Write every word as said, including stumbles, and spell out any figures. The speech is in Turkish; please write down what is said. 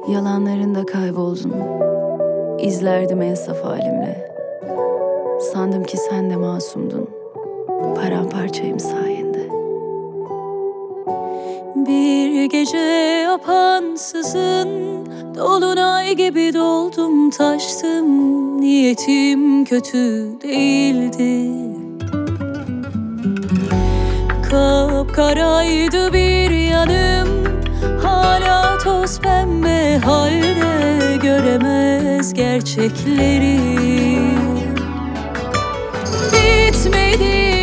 Yalanlarında kayboldun. İzlerdim en saf halimle. Sandım ki sen de masumdun. Paramparçayım sayende. Bir gece apansızın dolunay gibi doldum taştım. Niyetim kötü değildi. Kapkaraydı bir yanım, hala toz pembe halde, göremez gerçekleri. Bitmedi